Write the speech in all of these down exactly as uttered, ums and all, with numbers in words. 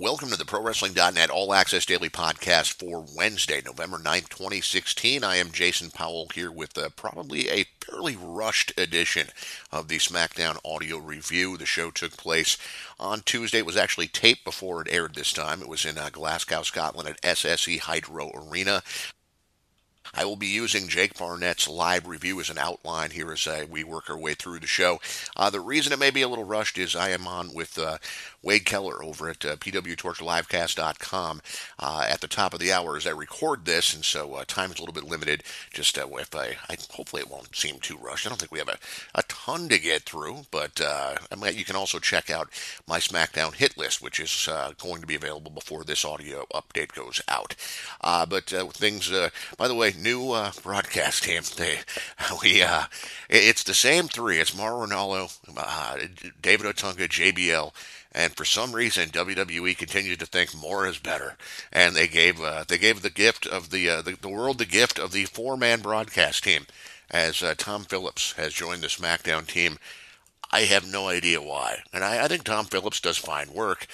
Welcome to the Pro Wrestling dot net All Access Daily Podcast for Wednesday, November ninth, twenty sixteen. I am Jason Powell here with uh, probably a fairly rushed edition of the SmackDown audio review. The show took place on Tuesday. It was actually taped before it aired this time. It was in uh, Glasgow, Scotland at S S E Hydro Arena. I will be using Jake Barnett's live review as an outline here as uh, we work our way through the show. Uh, the reason it may be a little rushed is I am on with uh, Wade Keller over at uh, P W Torch Livecast dot com uh, at the top of the hour as I record this, and so uh, time is a little bit limited. Just uh, if I, I, hopefully it won't seem too rushed. I don't think we have a, a ton to get through, but uh, I mean, you can also check out my SmackDown hit list, which is uh, going to be available before this audio update goes out. Uh, but uh, things, uh, by the way, new uh, broadcast team. They, we, uh, it's the same three. It's Mauro Ranallo, uh, David Otunga, J B L, and for some reason W W E continues to think more is better. And they gave uh, they gave the gift of the, uh, the the world the gift of the four man broadcast team, as uh, Tom Phillips has joined the SmackDown team. I have no idea why, and I, I think Tom Phillips does fine work.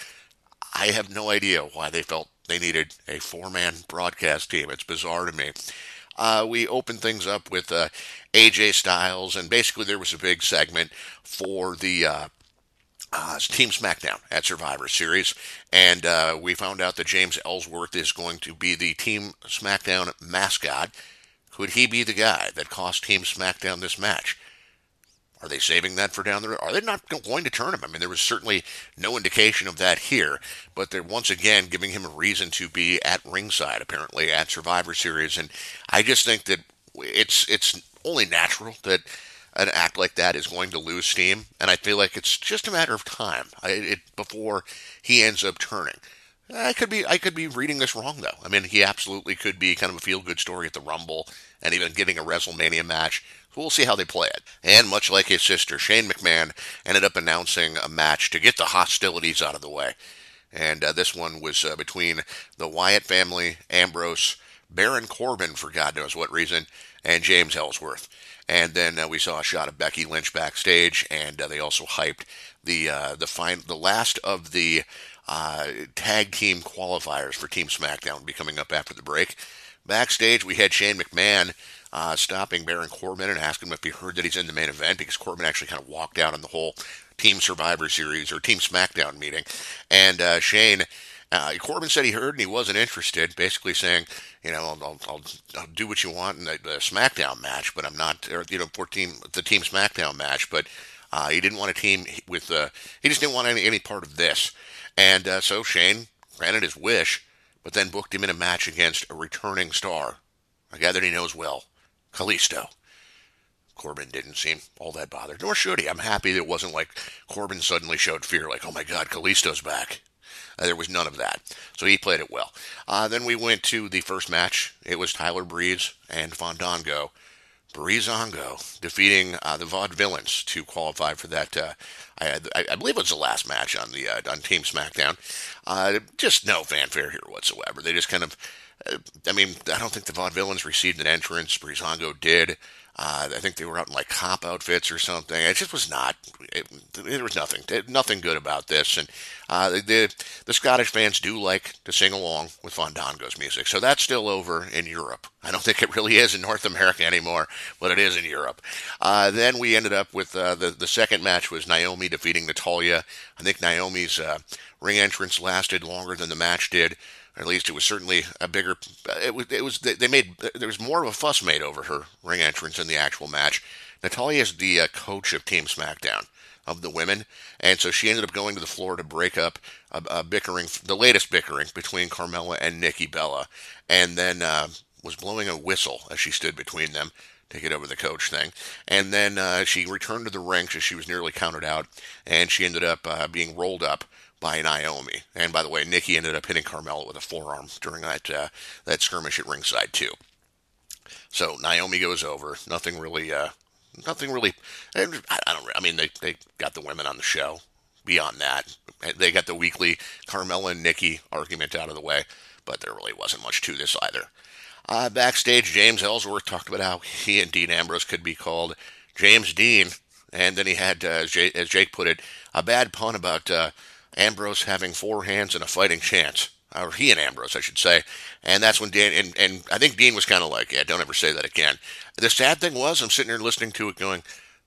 I have no idea why they felt they needed a four man broadcast team. It's bizarre to me. Uh, we opened things up with uh, A J Styles, and basically there was a big segment for the uh, uh, Team SmackDown at Survivor Series, and uh, we found out that James Ellsworth is going to be the Team SmackDown mascot. Could he be the guy that cost Team SmackDown this match? Are they saving that for down the road? Are they not going to turn him? I mean, there was certainly no indication of that here, but they're once again giving him a reason to be at ringside, apparently, at Survivor Series. And I just think that it's it's only natural that an act like that is going to lose steam, and I feel like it's just a matter of time I, it, before he ends up turning. I could be I could be reading this wrong, though. I mean, he absolutely could be kind of a feel-good story at the Rumble and even getting a WrestleMania match. We'll see how they play it. And much like his sister, Shane McMahon ended up announcing a match to get the hostilities out of the way. And uh, this one was uh, between the Wyatt family, Ambrose, Baron Corbin, for God knows what reason, and James Ellsworth. And then uh, we saw a shot of Becky Lynch backstage, and uh, they also hyped the uh, the fine, the last of the uh, tag team qualifiers for Team SmackDown will be coming up after the break. Backstage, we had Shane McMahon uh, stopping Baron Corbin and asking him if he heard that he's in the main event, because Corbin actually kind of walked out on the whole Team Survivor Series or Team SmackDown meeting. And uh, Shane, uh, Corbin said he heard and he wasn't interested, basically saying, you know, I'll, I'll, I'll, I'll do what you want in the, the SmackDown match, but I'm not, or, you know, for team, the Team SmackDown match, but uh, he didn't want a team with, uh, he just didn't want any, any part of this. And uh, so Shane granted his wish, but then booked him in a match against a returning star, a guy that he knows well, Kalisto. Corbin didn't seem all that bothered, nor should he. I'm happy that it wasn't like Corbin suddenly showed fear, like, oh my God, Kalisto's back. Uh, there was none of that. So he played it well. Uh, then we went to the first match. It was Tyler Breeze and Fandango. Breezango defeating uh, the Vaudevillains to qualify for that. Uh, I, I, I believe it was the last match on the uh, on Team SmackDown. Uh, just no fanfare here whatsoever. They just kind of, uh, I mean, I don't think the Vaudevillains received an entrance. Breezango did. Uh, I think they were out in like cop outfits or something. It just was not. It, there was nothing, nothing good about this. And uh, the the Scottish fans do like to sing along with Fandango's music, so that's still over in Europe. I don't think it really is in North America anymore, but it is in Europe. Uh, then we ended up with uh, the the second match was Naomi defeating Natalya. I think Naomi's uh, ring entrance lasted longer than the match did. Or at least it was certainly a bigger. It was. It was. They made. There was more of a fuss made over her ring entrance in the actual match. Natalya is the uh, coach of Team SmackDown of the women, and so she ended up going to the floor to break up a, a bickering, the latest bickering between Carmella and Nikki Bella, and then uh, was blowing a whistle as she stood between them to get over the coach thing. And then uh, she returned to the ring because she was nearly counted out, and she ended up uh, being rolled up by Naomi. And by the way, Nikki ended up hitting Carmella with a forearm during that uh, that skirmish at ringside too. So Naomi goes over. Nothing really. Uh, nothing really. I don't. I mean, they they got the women on the show. Beyond that, they got the weekly Carmella and Nikki argument out of the way. But there really wasn't much to this either. Uh, backstage, James Ellsworth talked about how he and Dean Ambrose could be called James Dean, and then he had, uh, as, Jake, as Jake put it, a bad pun about. Uh, Ambrose having four hands and a fighting chance. Or he and Ambrose, I should say. And that's when Dan, and, and I think Dean was kind of like, yeah, don't ever say that again. The sad thing was, I'm sitting there listening to it going,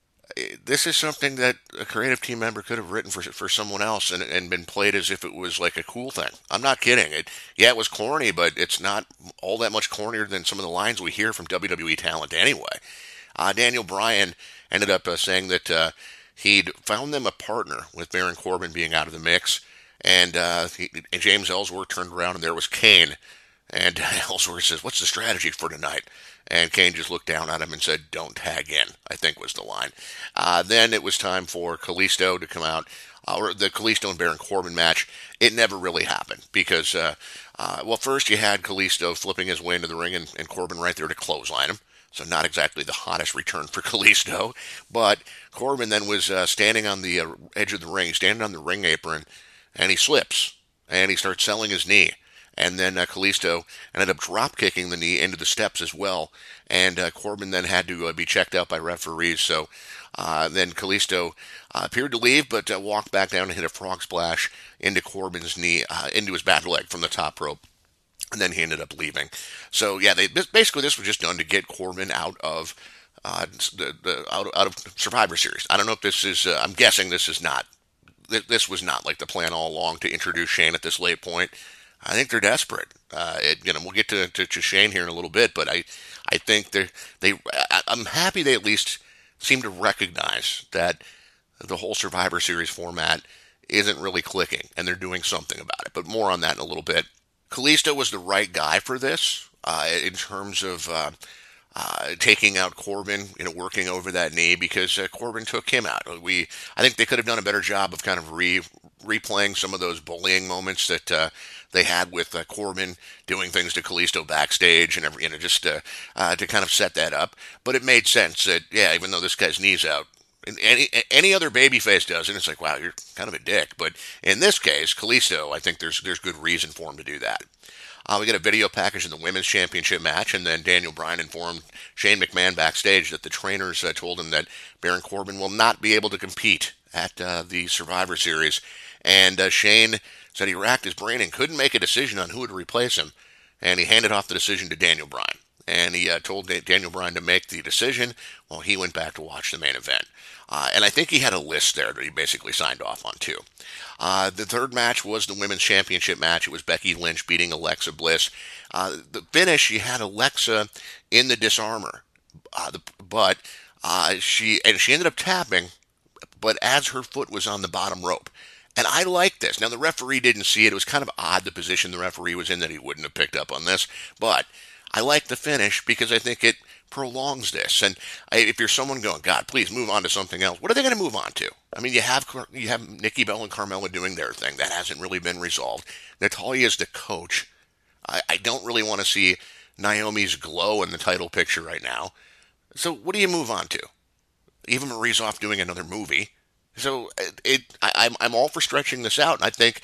this is something that a creative team member could have written for for someone else and, and been played as if it was like a cool thing. I'm not kidding. It, yeah, it was corny, but it's not all that much cornier than some of the lines we hear from W W E talent anyway. Uh, Daniel Bryan ended up uh, saying that uh, he'd found them a partner with Baron Corbin being out of the mix, and, uh, he, and James Ellsworth turned around and there was Kane. And Ellsworth says, "What's the strategy for tonight?" And Kane just looked down at him and said, "Don't tag in," I think was the line. Uh, then it was time for Kalisto to come out, uh, or the Kalisto and Baron Corbin match. It never really happened because, uh, uh, well, first you had Kalisto flipping his way into the ring and, and Corbin right there to clothesline him. So not exactly the hottest return for Kalisto. But Corbin then was uh, standing on the uh, edge of the ring, standing on the ring apron, and he slips, and he starts selling his knee. And then uh, Kalisto ended up drop kicking the knee into the steps as well. And uh, Corbin then had to uh, be checked out by referees. So uh, then Kalisto uh, appeared to leave, but uh, walked back down and hit a frog splash into Corbin's knee, uh, into his back leg from the top rope. And then he ended up leaving. So yeah, they basically this was just done to get Corbin out of uh, the, the out, out of Survivor Series. I don't know if this is. Uh, I'm guessing this is not. This was not like the plan all along to introduce Shane at this late point. I think they're desperate. Uh, it, you know, we'll get to, to, to Shane here in a little bit, but I, I think they they. I'm happy they at least seem to recognize that the whole Survivor Series format isn't really clicking, and they're doing something about it. But more on that in a little bit. Kalisto was the right guy for this uh, in terms of uh, uh, taking out Corbin, you know, working over that knee because uh, Corbin took him out. We, I think they could have done a better job of kind of re replaying some of those bullying moments that. Uh, They had with uh, Corbin doing things to Kalisto backstage and every, you know, just uh, uh, to kind of set that up. But it made sense that, yeah, even though this guy's knee's out, any any other babyface does, and it's like, wow, you're kind of a dick. But in this case, Kalisto, I think there's there's good reason for him to do that. Uh, we got a video package in the women's championship match, and then Daniel Bryan informed Shane McMahon backstage that the trainers uh, told him that Baron Corbin will not be able to compete at uh, the Survivor Series, and uh, Shane said he racked his brain and couldn't make a decision on who would replace him, and he handed off the decision to Daniel Bryan. And he uh, told Daniel Bryan to make the decision while he went back to watch the main event. Uh, and I think he had a list there that he basically signed off on, too. Uh, the third match was the women's championship match. It was Becky Lynch beating Alexa Bliss. Uh, the finish, you had Alexa in the disarmor. Uh, the, but uh, she and she ended up tapping, but as her foot was on the bottom rope. And I like this. Now, the referee didn't see it. It was kind of odd, the position the referee was in, that he wouldn't have picked up on this. But I like the finish because I think it prolongs this. And if you're someone going, God, please move on to something else, what are they going to move on to? I mean, you have you have Nikki Bella and Carmella doing their thing. That hasn't really been resolved. Natalya is the coach. I, I don't really want to see Naomi's glow in the title picture right now. So what do you move on to? Eva Marie's off doing another movie. So it, it I, I'm I'm all for stretching this out, and I think,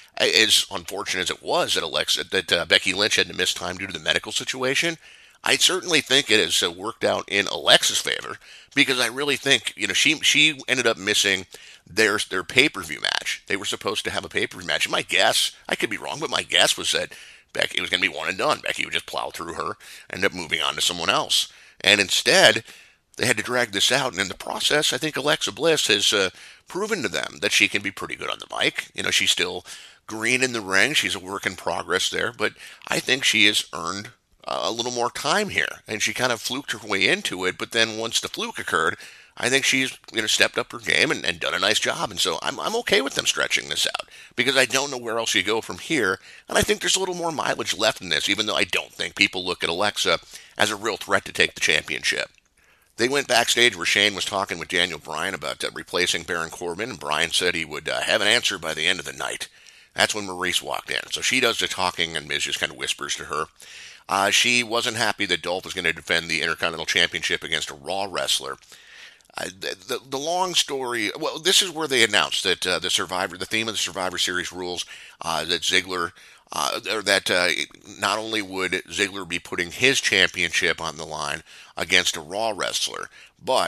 as unfortunate as it was that Alexa that uh, Becky Lynch had to miss time due to the medical situation, I certainly think it has uh, worked out in Alexa's favor because I really think you know she she ended up missing their their pay per view match. They were supposed to have a pay per view match. And my guess, I could be wrong, but my guess was that Becky it was going to be one and done. Becky would just plow through her, end up moving on to someone else, and instead. They had to drag this out, and in the process, I think Alexa Bliss has uh, proven to them that she can be pretty good on the mic. You know, she's still green in the ring. She's a work in progress there, but I think she has earned uh, a little more time here, and she kind of fluked her way into it. But then once the fluke occurred, I think she's you know stepped up her game and, and done a nice job. And so I'm I'm okay with them stretching this out because I don't know where else you go from here, and I think there's a little more mileage left in this, even though I don't think people look at Alexa as a real threat to take the championship. They went backstage where Shane was talking with Daniel Bryan about uh, replacing Baron Corbin, and Bryan said he would uh, have an answer by the end of the night. That's when Maurice walked in. So she does the talking, and Miz just kind of whispers to her. Uh, she wasn't happy that Dolph was going to defend the Intercontinental Championship against a Raw wrestler. Uh, the, the, the long story, well, this is where they announced that uh, the Survivor, the theme of the Survivor Series rules, uh, that Ziggler Uh, or that uh, not only would Ziggler be putting his championship on the line against a Raw wrestler, but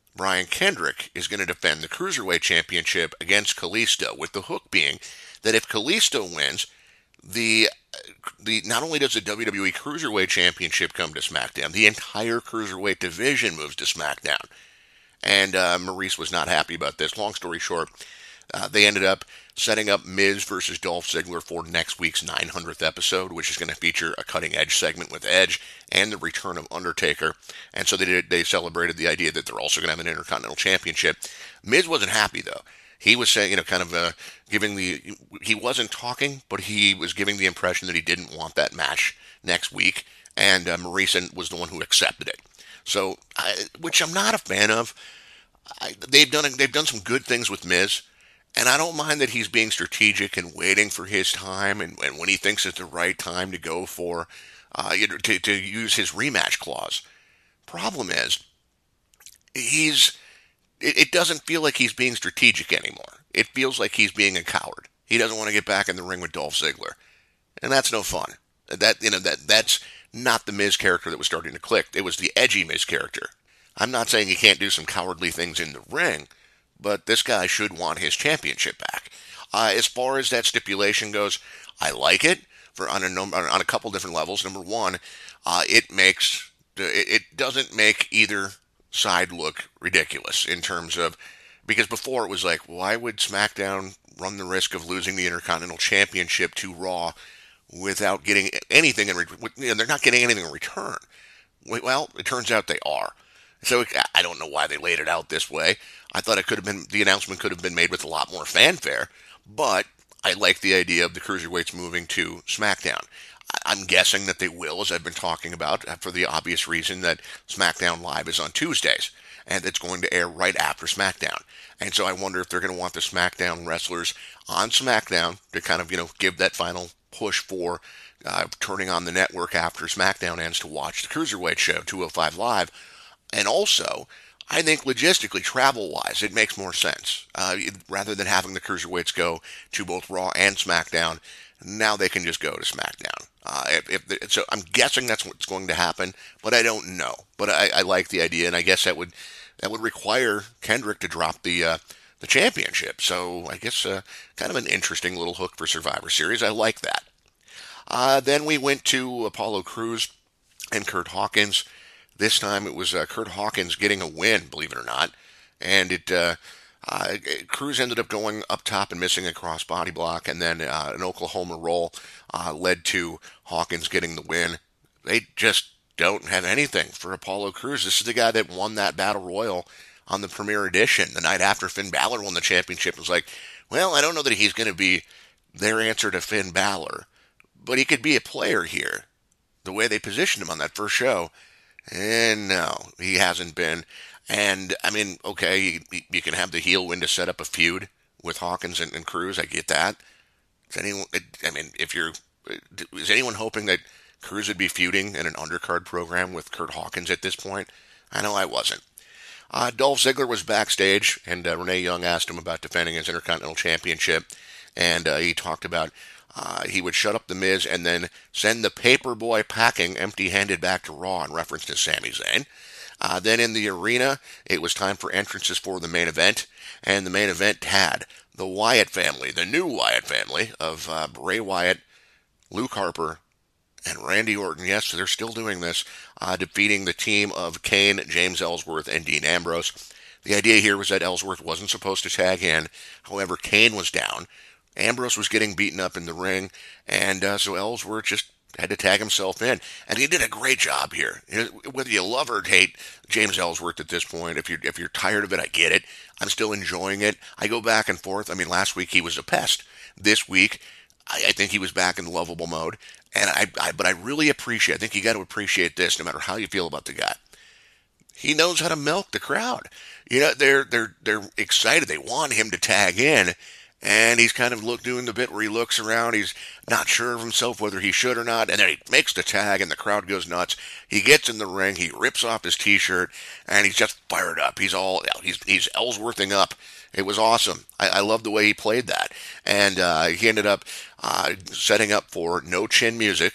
Brian Kendrick is going to defend the Cruiserweight Championship against Kalisto, with the hook being that if Kalisto wins, the the not only does the W W E Cruiserweight Championship come to SmackDown, the entire Cruiserweight division moves to SmackDown. And uh, Maurice was not happy about this. Long story short, uh, they ended up setting up Miz versus Dolph Ziggler for next week's nine hundredth episode, which is going to feature a cutting edge segment with Edge and the return of Undertaker. And so they did, they celebrated the idea that they're also going to have an Intercontinental Championship. Miz wasn't happy though. He was saying, you know, kind of uh, giving the, he wasn't talking, but he was giving the impression that he didn't want that match next week. And uh, Maurice was the one who accepted it. So, I, which I'm not a fan of. I, they've done they've done some good things with Miz, and I don't mind that he's being strategic and waiting for his time, and, and when he thinks it's the right time to go for, uh, to to use his rematch clause. Problem is, he's it, it doesn't feel like he's being strategic anymore. It feels like he's being a coward. He doesn't want to get back in the ring with Dolph Ziggler, and that's no fun. That you know that that's not the Miz character that was starting to click. It was the edgy Miz character. I'm not saying he can't do some cowardly things in the ring, but this guy should want his championship back. Uh, as far as that stipulation goes, I like it for on a number on a couple different levels. Number one, uh, it makes it doesn't make either side look ridiculous in terms of, because before it was like, why would SmackDown run the risk of losing the Intercontinental Championship to Raw without getting anything in return? You know, they're not getting anything in return. Well, it turns out they are. So I don't know why they laid it out this way. I thought it could have been, the announcement could have been made with a lot more fanfare, but I like the idea of the Cruiserweights moving to SmackDown. I'm guessing that they will, as I've been talking about, for the obvious reason that SmackDown Live is on Tuesdays, and it's going to air right after SmackDown. And so I wonder if they're going to want the SmackDown wrestlers on SmackDown to kind of, you know, give that final push for uh, turning on the network after SmackDown ends to watch the Cruiserweight show, two oh five Live. And also, I think logistically, travel-wise, it makes more sense. Uh, rather than having the Cruiserweights go to both Raw and SmackDown, now they can just go to SmackDown. Uh, if, if the, so I'm guessing that's what's going to happen, but I don't know. But I, I like the idea, and I guess that would that would require Kendrick to drop the uh, the championship. So I guess uh, kind of an interesting little hook for Survivor Series. I like that. Uh, then we went to Apollo Crews and Curt Hawkins. This time it was uh, Curt Hawkins getting a win, believe it or not. And it uh, uh, Crews ended up going up top and missing a crossbody block, and then uh, an Oklahoma roll uh, led to Hawkins getting the win. They just don't have anything for Apollo Crews. This is the guy that won that Battle Royal on the Premier Edition the night after Finn Balor won the championship. It was like, well, I don't know that he's going to be their answer to Finn Balor, but he could be a player here. The way they positioned him on that first show. And no, he hasn't been. And, I mean, okay, you, you can have the heel win to set up a feud with Hawkins and, and Crews. I get that. Is anyone, I mean, if you're, is anyone hoping that Crews would be feuding in an undercard program with Curt Hawkins at this point? I know I wasn't. Uh, Dolph Ziggler was backstage, and uh, Renee Young asked him about defending his Intercontinental Championship. And uh, he talked about Uh, he would shut up The Miz and then send the paper boy packing empty-handed back to Raw in reference to Sami Zayn. Uh, then in the arena, it was time for entrances for the main event, and the main event had the Wyatt family, the new Wyatt family of uh, Bray Wyatt, Luke Harper, and Randy Orton. Yes, they're still doing this, uh, defeating the team of Kane, James Ellsworth, and Dean Ambrose. The idea here was that Ellsworth wasn't supposed to tag in. However, Kane was down. Ambrose was getting beaten up in the ring, and uh, so Ellsworth just had to tag himself in. And he did a great job here. Whether you love or hate James Ellsworth at this point, if you're, if you're tired of it, I get it. I'm still enjoying it. I go back and forth. I mean, last week he was a pest. This week, I, I think he was back in lovable mode. And I, I, but I really appreciate, I think you got to appreciate this no matter how you feel about the guy. He knows how to milk the crowd. You know, they're, they're, they're excited. They want him to tag in. And he's kind of look, doing the bit where he looks around. He's not sure of himself whether he should or not. And then he makes the tag and the crowd goes nuts. He gets in the ring. He rips off his T-shirt and he's just fired up. He's all, he's, he's Ellsworthing up. It was awesome. I, I love the way he played that. And uh, he ended up uh, setting up for No Chin Music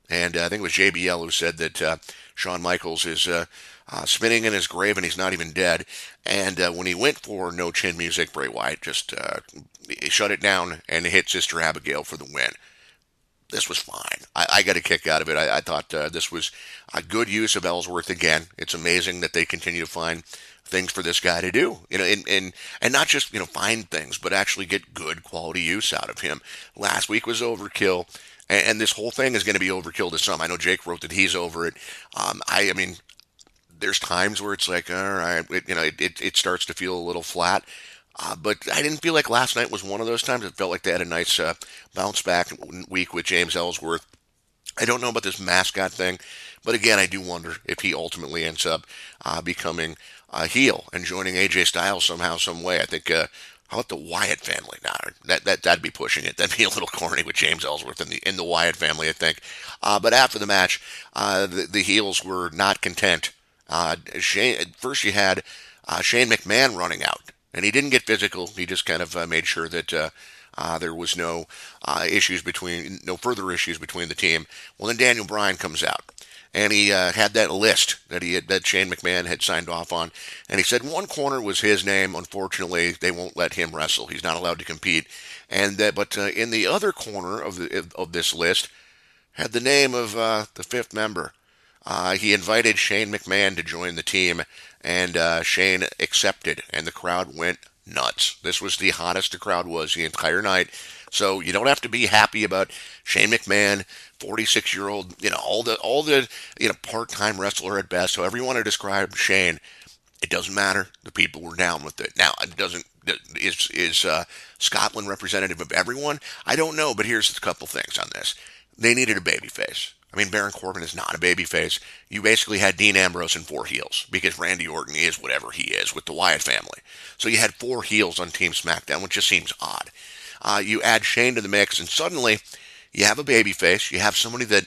And uh, I think it was J B L who said that uh, Shawn Michaels is uh, uh, spinning in his grave and he's not even dead. And uh, when he went for No Chin Music, Bray Wyatt just uh, shut it down and hit Sister Abigail for the win. This was fine. I, I got a kick out of it. I, I thought uh, this was a good use of Ellsworth again. It's amazing that they continue to find things for this guy to do, you know, and, and, and not just, you know, find things, but actually get good quality use out of him. Last week was overkill, and, and this whole thing is going to be overkill to some. I know Jake wrote that he's over it. Um, I, I mean, there's times where it's like, all right, it, you know, it, it, it starts to feel a little flat. Uh, but I didn't feel like last night was one of those times. It felt like they had a nice uh, bounce back week with James Ellsworth. I don't know about this mascot thing, but again, I do wonder if he ultimately ends up uh, becoming a heel and joining A J Styles somehow, some way. I think, uh, how about the Wyatt family? Now, that, that, that'd be pushing it. That'd be a little corny with James Ellsworth in the, in the Wyatt family, I think. Uh, but after the match, uh, the, the heels were not content. Uh, Shane, first you had uh, Shane McMahon running out. And he didn't get physical. He just kind of uh, made sure that uh, uh, there was no uh, issues between, no further issues between the team. Well, then Daniel Bryan comes out, and he uh, had that list that he had, that Shane McMahon had signed off on, and he said one corner was his name. Unfortunately, they won't let him wrestle. He's not allowed to compete. And that, but uh, in the other corner of the of this list had the name of uh, the fifth member. Uh, he invited Shane McMahon to join the team, and uh, Shane accepted, and the crowd went nuts. This was the hottest the crowd was the entire night. So you don't have to be happy about Shane McMahon, forty-six-year-old, you know, all the all the you know part-time wrestler at best. However you want to describe Shane, it doesn't matter. The people were down with it. Now it doesn't. Is is uh, Scotland representative of everyone? I don't know, but here's a couple things on this. They needed a babyface. I mean, Baron Corbin is not a babyface. You basically had Dean Ambrose and four heels because Randy Orton is whatever he is with the Wyatt family. So you had four heels on Team SmackDown, which just seems odd. Uh, you add Shane to the mix, and suddenly you have a babyface. You have somebody that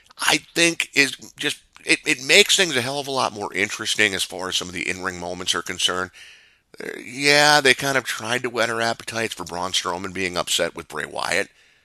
I think is just, it, it makes things a hell of a lot more interesting as far as some of the in-ring moments are concerned. Uh, yeah, they kind of tried to whet our appetites for Braun Strowman being upset with Bray Wyatt.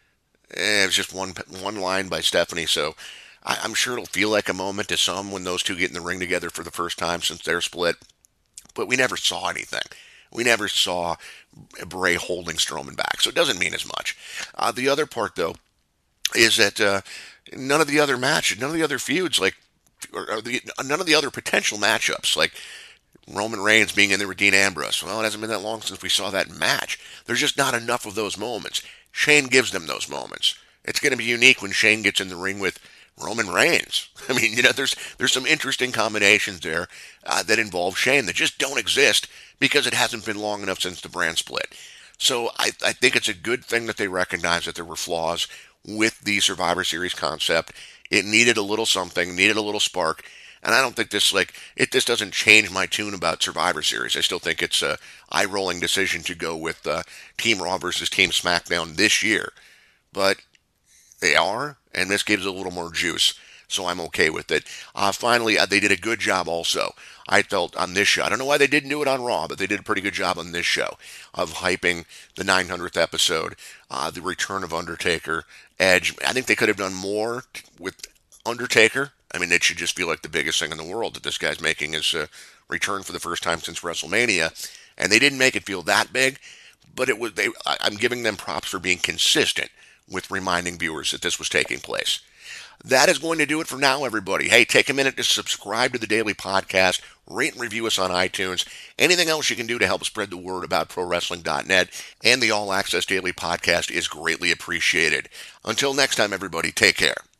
It was just one one line by Stephanie, so I, I'm sure it'll feel like a moment to some when those two get in the ring together for the first time since they're split. But we never saw anything. We never saw Bray holding Strowman back, so it doesn't mean as much. Uh, the other part, though, is that uh, none of the other matches, none of the other feuds, like or, or the, none of the other potential matchups, like Roman Reigns being in there with Dean Ambrose. Well, it hasn't been that long since we saw that match. There's just not enough of those moments. Shane gives them those moments. It's going to be unique when Shane gets in the ring with Roman Reigns. I mean, you know, there's there's some interesting combinations there uh, that involve Shane that just don't exist because it hasn't been long enough since the brand split. So I, I think it's a good thing that they recognize that there were flaws with the Survivor Series concept. It needed a little something, needed a little spark. And I don't think this, like, it this doesn't change my tune about Survivor Series. I still think it's a eye-rolling decision to go with uh, Team Raw versus Team SmackDown this year. But they are, and this gives a little more juice, so I'm okay with it. Uh, finally, uh, they did a good job also, I felt, on this show. I don't know why they didn't do it on Raw, but they did a pretty good job on this show of hyping the nine hundredth episode, uh, the return of Undertaker, Edge. I think they could have done more with Undertaker. I mean, it should just feel like the biggest thing in the world that this guy's making his uh, return for the first time since WrestleMania, and they didn't make it feel that big. But it was. They, I, I'm giving them props for being consistent with reminding viewers that this was taking place. That is going to do it for now, everybody. Hey, take a minute to subscribe to the Daily Podcast, rate and review us on iTunes. Anything else you can do to help spread the word about Pro Wrestling dot net and the All Access Daily Podcast is greatly appreciated. Until next time, everybody, take care.